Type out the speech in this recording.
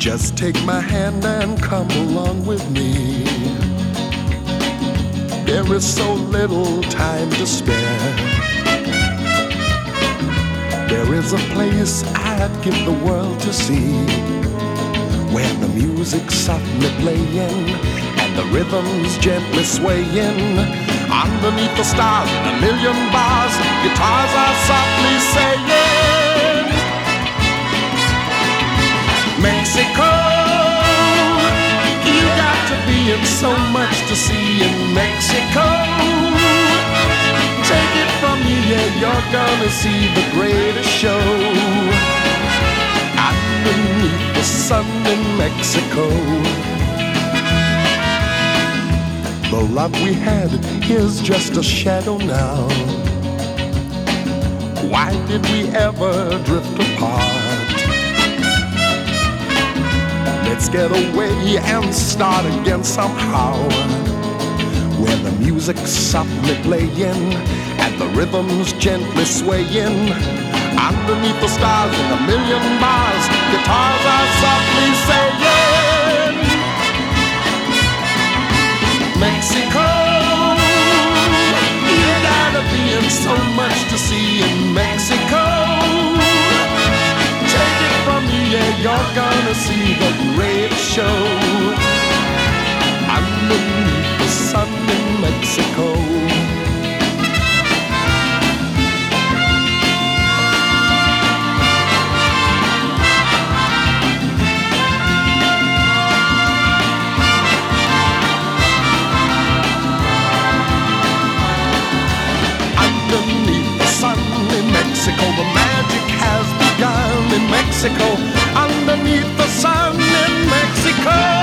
Just take my hand and come along with me. There is so little time to spare. There is a place I'd give the world to see, where the music's softly playing and the rhythm's gently swaying. Underneath the stars in a million bars, guitars are softly saying, Mexico, you got to be in so much to see in Mexico. Take it from me, yeah, you're gonna see the greatest show underneath the sun in Mexico. The love we had is just a shadow now. Why did we ever drift apart? Let's get away and start again somehow, where the music's softly playing and the rhythm's gently swaying. Underneath the stars in a million bars, guitars are softly saying, Mexico, you gotta be in so much to see in Mexico. Take it from me, yeah, you're gonna see the greatest show underneath the sun in Mexico. Underneath the sun in Mexico, the magic has begun in Mexico. Underneath the sun in Mexico.